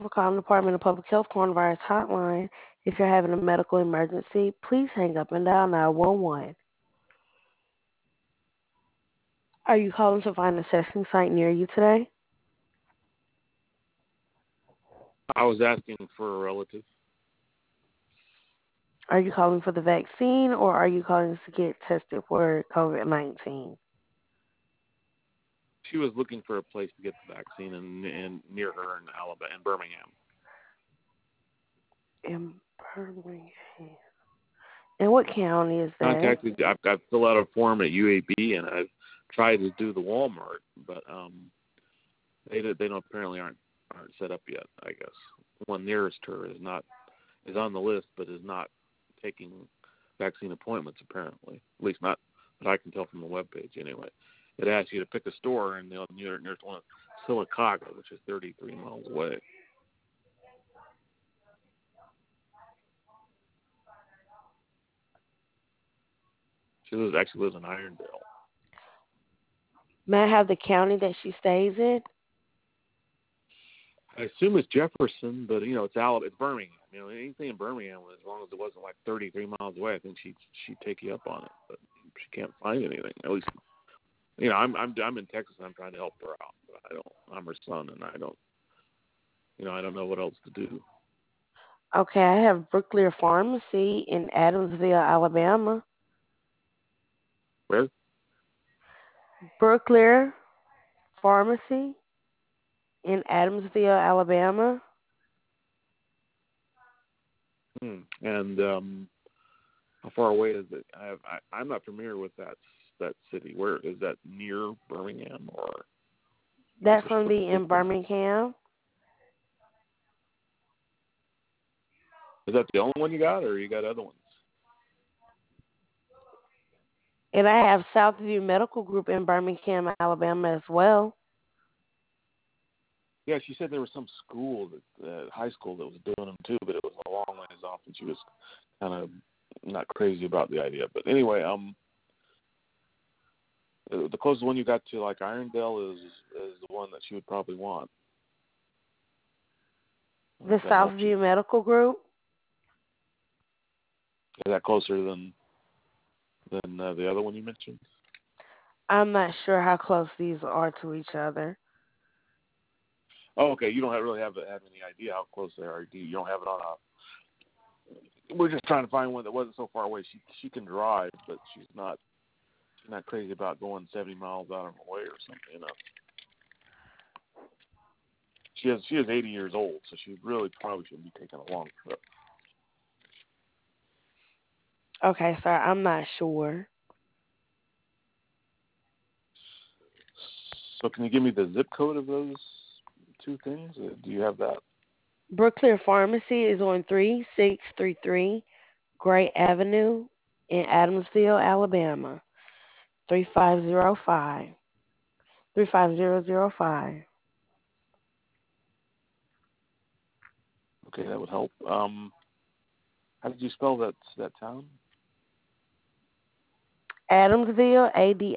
for calling the Department of Public Health Coronavirus Hotline. If you're having a medical emergency, please hang up and dial 911. Are you calling to find a testing site near you today? I was asking for a relative. Are you calling for the vaccine or are you calling to get tested for COVID-19? She was looking for a place to get the vaccine and near her in Alabama, in Birmingham. In Birmingham. And what county is that? I've filled out a form at UAB and I've tried to do the Walmart, but they don't apparently aren't set up yet. I guess the one nearest her is on the list, but is not taking vaccine appointments apparently. At least not that I can tell from the webpage anyway. It asks you to pick a store, and the nearest one is Sylacauga, which is 33 miles away. She actually lives in Irondale. May I have the county that she stays in? I assume it's Jefferson, but it's It's Birmingham. Anything in Birmingham, as long as it wasn't like 33 miles away, I think she'd take you up on it. But she can't find anything. At least, I'm in Texas and I'm trying to help her out. But I'm her son, and I don't know what else to do. Okay, I have Brooklear Pharmacy in Adamsville, Alabama. Where? Brooklear Pharmacy in Adamsville, Alabama. And how far away is it? I'm not familiar with that city. Where is that, near Birmingham or? That's going to be in Birmingham. Is that the only one you got, or you got other ones? And I have Southview Medical Group in Birmingham, Alabama as well. Yeah, she said there was some school, high school, that was doing them too, but it was a long ways off, and she was kind of not crazy about the idea. But anyway, the closest one you got to, like Irondale, is the one that she would probably want. The Southview Medical Group. Is that closer than the other one you mentioned? I'm not sure how close these are to each other. Oh, okay. You don't really have any idea how close they are. You don't have it on a. We're just trying to find one that wasn't so far away. She can drive, but she's not crazy about going 70 miles out of her way or something. She is 80 years old, so she really probably shouldn't be taking a long trip. Okay, sir. I'm not sure. So can you give me the zip code of those two things? Do you have that? Brooklear Pharmacy is on 3633 Gray Avenue in Adamsville, Alabama. 35005. 35005. Okay, that would help. How did you spell that town? Adamsville,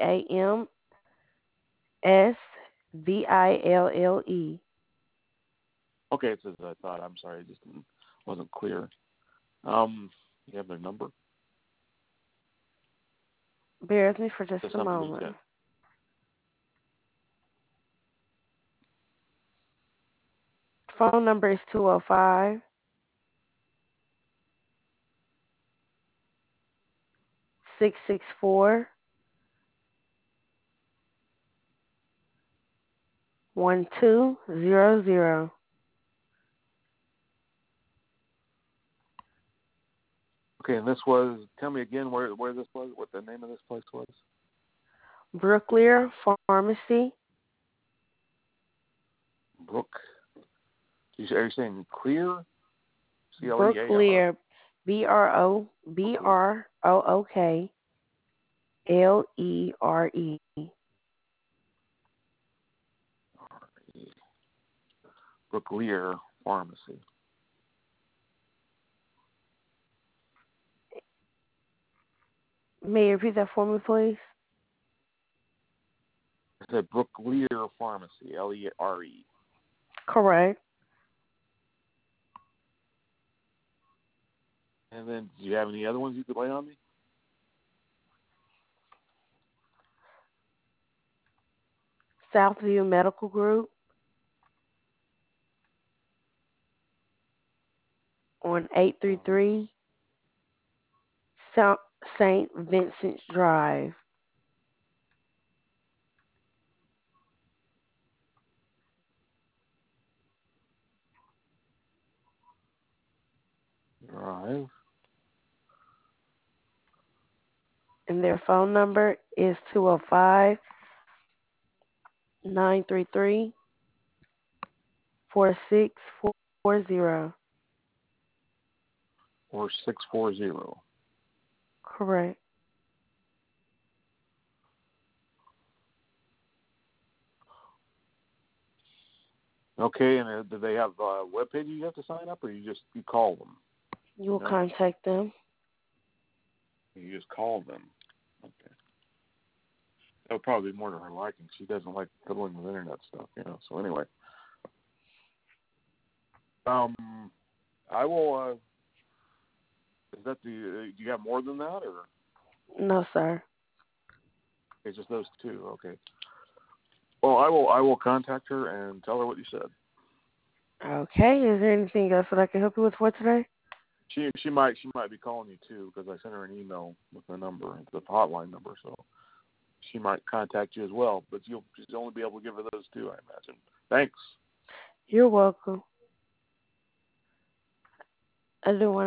Adamsville. Okay, it's as I thought. I'm sorry, it just wasn't clear. You have their number? Bear with me for just a moment. Phone number is 205 664 1200. Okay, and this was, tell me again where this was, what the name of this place was? Brooklear Pharmacy. Are you saying Clear? C-L-E-A-R? Brooklear, Brookleere. Brooklear Pharmacy. May you repeat that for me, please? I said Brooklear Pharmacy, L-E-R-E. Correct. And then, do you have any other ones you could lay on me? Southview Medical Group on 833 St. Vincent's Drive. Drive. And their phone number is 205-933-4640. Or 640. Correct. Okay, and do they have a webpage you have to sign up, or you call them? You will contact them. You just call them. Okay. That would probably be more to her liking. She doesn't like fiddling with internet stuff, So anyway, I will. Is that do you have more than that, or? No, sir. It's just those two. Okay. Well, I will contact her and tell her what you said. Okay. Is there anything else that I can help you with for today? She might be calling you too, because I sent her an email with the number, the hotline number, so she might contact you as well. But you'll just only be able to give her those two, I imagine. Thanks. You're welcome. I do want